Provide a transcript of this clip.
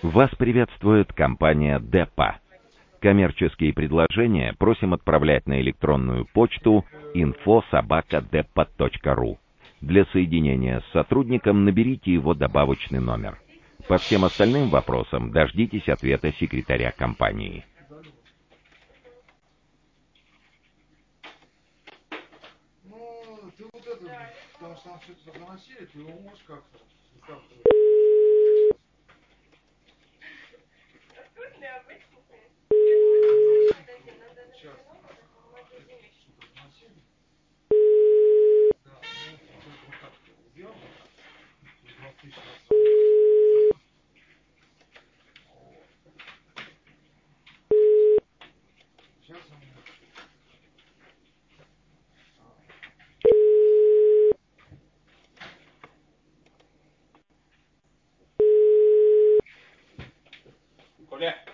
Вас приветствует компания Депа. Коммерческие предложения просим отправлять на электронную почту info@depa.ru. Для соединения с сотрудником наберите его добавочный номер. По всем остальным вопросам дождитесь ответа секретаря компании. Коля!